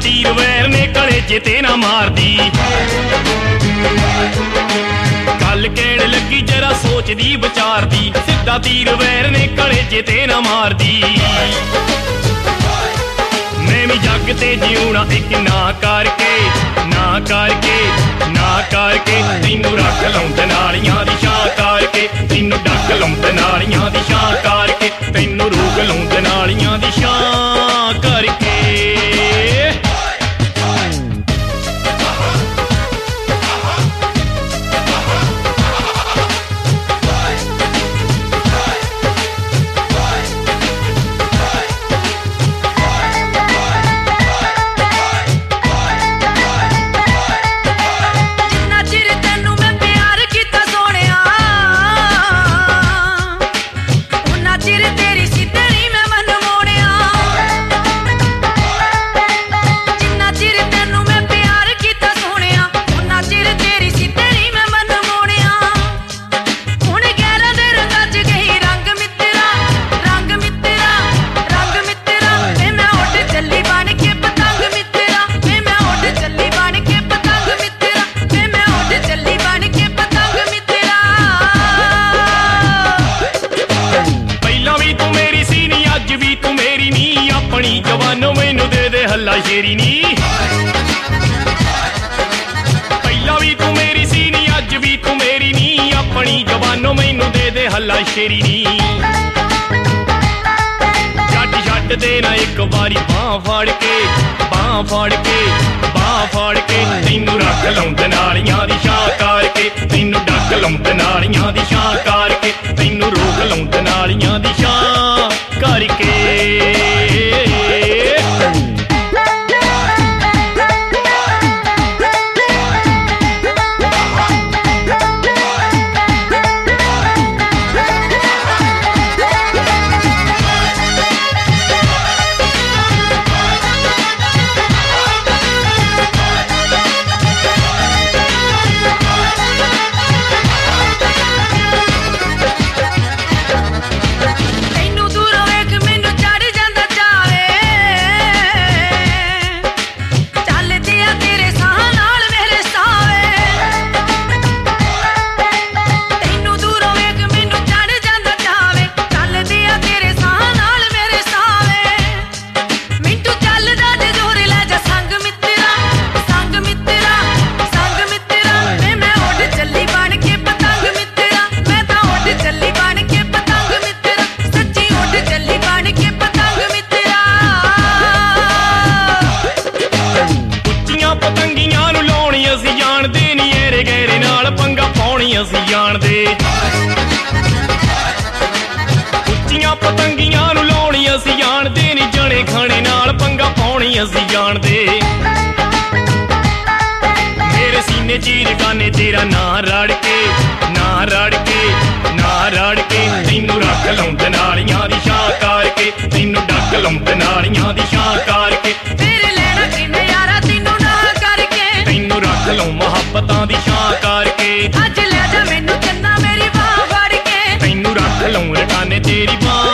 तीर वैर ने कलेजे ते ना मारदी गल कहण लगी जरा सोचदी विचारदी सीधा तीर वैर ने कलेजे ते ना मारदी मैं भी जग ते जीउणा एक ना करके तैनू रख लौंद नालियां दी छां करके तैनू डक लौंद नालियां दी छां करके तैनू रोक लौंद नालियां दी छां करके जवानों मैनू दे दे हल्ला शेरी नी पहला भी तू मेरी सी नी अज भी तू मेरी नी अपनी जवानों मैनू दे दे हल्ला शेरी नी छड्ड देना एक बारी बांह फाड़ के तैनू रख लौंद नालियां दी छां करके तैनू डक लौंद नालियां दी छां करके तैनू रोक लौंद नालियां दी छां करके ਅਸੀਂ ਜਾਣਦੇ ਉੱਚੀਆਂ ਪਤੰਗੀਆਂ ਨੂੰ ਲਾਉਣੀ ਅਸੀਂ ਜਾਣਦੇ ਨੀ ਜਣੇ ਖਾਣੇ ਨਾਲ ਪੰਗਾ ਪਾਉਣੀ ਅਸੀਂ ਜਾਣਦੇ ਮੇਰੇ ਸੀਨੇ ਚੀਰ ਗਾਨੇ ਤੇਰਾ ਨਾਂ ਰੜ ਕੇ ਤੈਨੂੰ ਰੱਖ ਲੌਂਦ ਨਾਲੀਆਂ ਦੀ ਛਾਂ ਕਰਕੇ ਤੈਨੂੰ ਡੱਕ ਲੌਂਦ ਨਾਲੀਆਂ ਦੀ ਛਾਂ ਕਰਕੇ ਤੇਰੇ ਲੈਣਾ ਕਿੰਨੇ ਯਾਰਾ ਤੈਨੂੰ ਨਾ ਕਰਕੇ ਤੈਨੂੰ ਰੱਖ ਲਉ ਮੁਹੱਬਤਾਂ ਦੀ ਛਾਂ ਕਰਕੇ ਅੱਜ ਲੈ ਜਾ ਮੈਨੂੰ ਚੰਨਾ ਮੇਰੀ ਬਾਂਹ ਫੜ ਕੇ ਤੈਨੂੰ ਰੱਖ ਲਉ ਰਕਾਨੇ ਤੇਰੀ ਬਾਂਹ